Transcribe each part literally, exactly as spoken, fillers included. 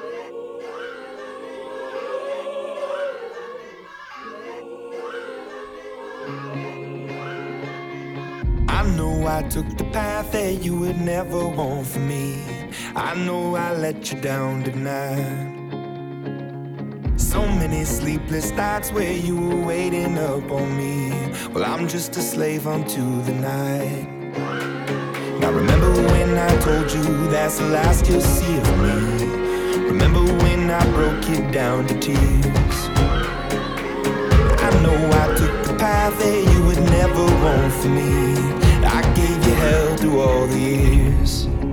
I know I took the path that you would never want for me. I know I let you down tonight. So many sleepless nights where you were waiting up on me. Well, I'm just a slave unto the night. Now remember when I told you that's the last you'll see of me. Remember when I broke you down to tears. I know I took the path that you would never want for me. I gave you hell through all the years.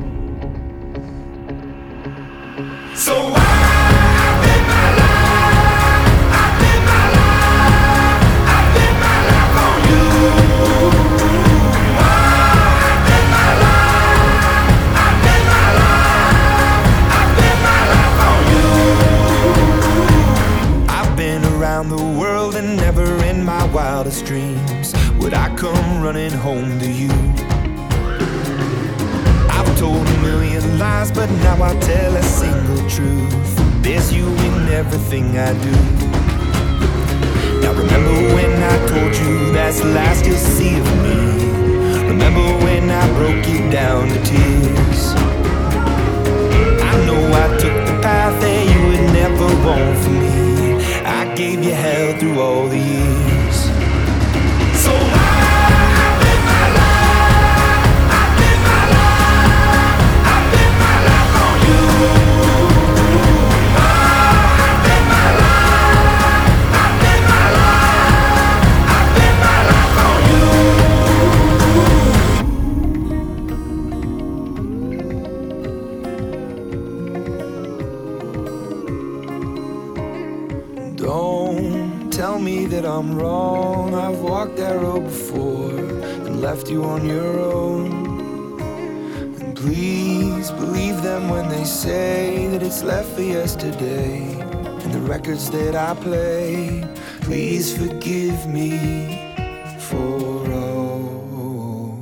So I live my life, I live my life, I live my life on you. I live my life, I live my life, I live my life on you. I've been around the world and never in my wildest dreams would I come running home to you. I've told a million lies, but now I tell a single truth. There's you in everything I do. Now remember when I told you that's the last you'll see of me. Remember when I broke you down to tears. I know I took the path that you would never want for me. I gave you hell through all the years. So I live my life, I live my life, I live my life on you. I live my life, I live my life, I live my life on you. Don't tell me that I'm wrong. I've walked that road before and left you on your own. And please believe them when they say that it's left for yesterday. And the records that I play, please forgive me for all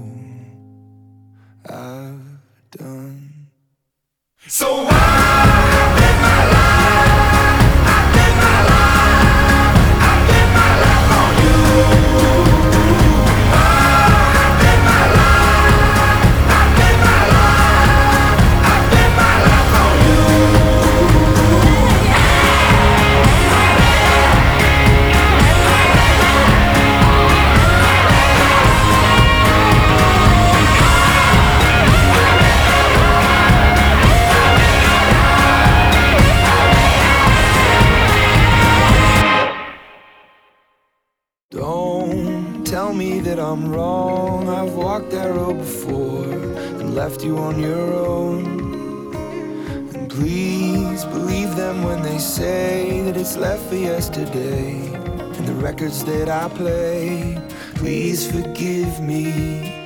I've done. So I live my life, I live my life, I live my life on you. I live my life, I live my life, I live my life on you. Don't tell me that I'm wrong. I've walked that road before and left you on your own. And please believe them when they say that it's left for yesterday. And the records that I play, please forgive me